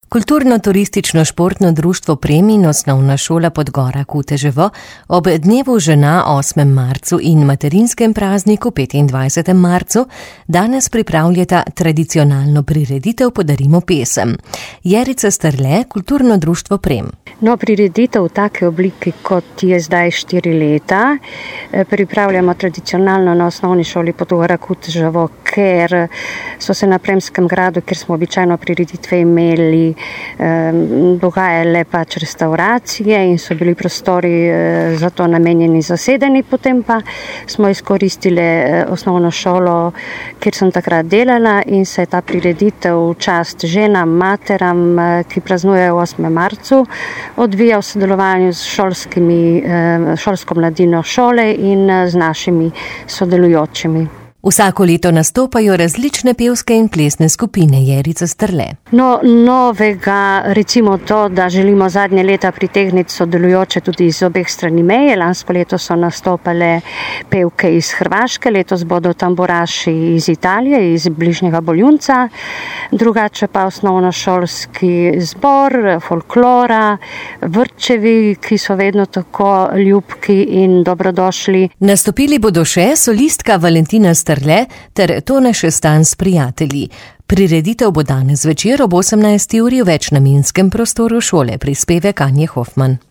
Kulturno-turistično-športno društvo Prem in Osnovna šola Podgora Kuteževo ob dnevu žena 8. marcu in materinskem prazniku 25. marcu danes pripravljata tradicionalno prireditev Podarimo pesem. Jerica Strle, Kulturno društvo Prem. Prireditev v take obliki, kot je zdaj 4 leta, pripravljamo tradicionalno na Osnovni šoli Podgora Kuteževo, ker so se na Premskem gradu, kjer smo običajno prireditve imeli, dogajale pač restauracije in so bili prostori za to namenjeni zasedeni. Potem pa smo izkoristili osnovno šolo, kjer sem takrat delala, in se je ta prireditev v čast ženam, materam, ki praznujejo 8. marcu, odvija v sodelovanju s šolsko mladino šole in z našimi sodelujočimi. Vsako leto nastopajo različne pevske in plesne skupine. Jerica Strle. Novega recimo to, da želimo zadnje leta pritegniti sodelujoče tudi iz obeh strani meje. Lansko leto so nastopale pevke iz Hrvaške, letos bodo tamburaši iz Italije, iz bližnjega Boljunca, drugače pa osnovnošolski zbor, folklora, vrčevi, ki so vedno tako ljubki in dobrodošli. Nastopili bodo še solistka Valentina Strle ter Tone Šestan s prijatelji. Prireditev bo danes zvečer ob 18. uri v večnamenskem prostoru šole, prispevek Anje Hofman.